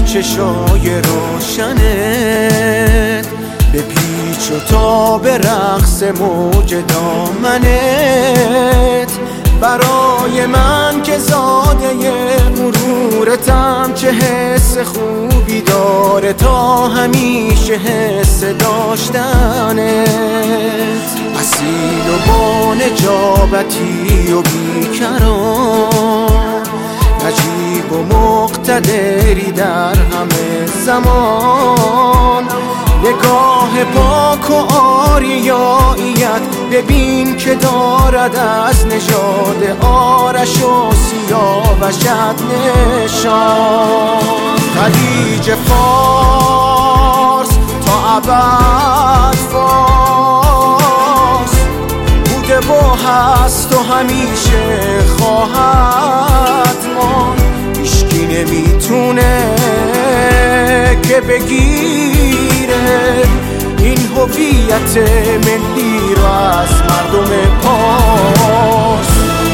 چشای روشنت، به پیچ و تاب رقص موج دامنت. برای من که زاده غرورتم، چه حس خوبی داره تا همیشه حس داشتنت. اصیل و با نجابتی و بیکران، نجیب و مقتدری در همه زمان. نگاه پاک و آریاییت ببین که دارد از نژاد آرش و سیاوشت نشان. خلیج فارس تا ابد فارس بوده و هست و همیشه خواهد ماند. هیچکی نمیتونه که بگیره این هویت ملی رو از مردم پارس.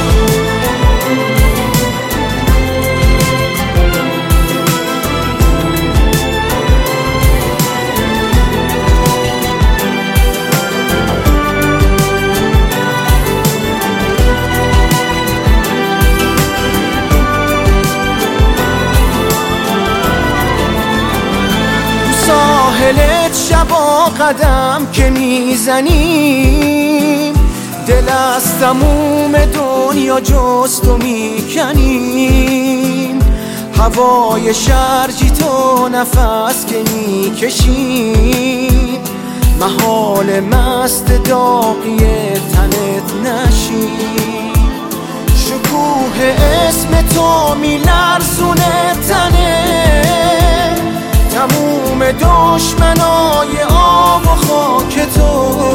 ساحلت شبا قدم که میزنیم، دل از تموم دنیا جست و میکنیم. هوای شرجی تو نفس که میکشیم، محال مست داغی تنت نشیم. شکوه اسم تو میلرزونه تنه، تموم دشمنای آب و خاک تو.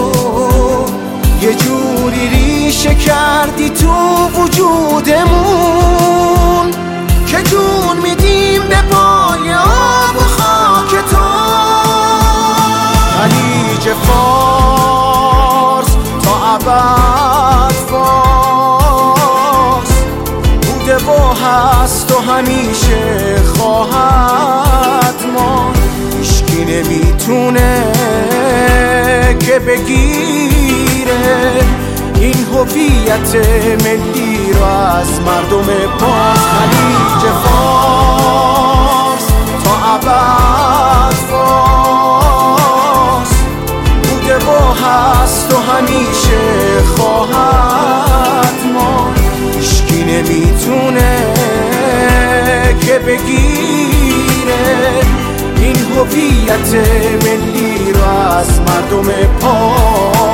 یه جوری ریشه کردی تو وجودمون که جون میدیم به پای آب و خاک تو. خلیج فارس تا ابد فارس بوده و هست و همیشه خواهد ماند. هیچکی نمیتونه که بگیره این هویت ملی رو از مردم پارس. خلیج فارس تا ابد فارس بوده و هست و همیشه خواهد ماند. هیچکی نمیتونه که بگیره این هویت ملی رو از مردم پارس.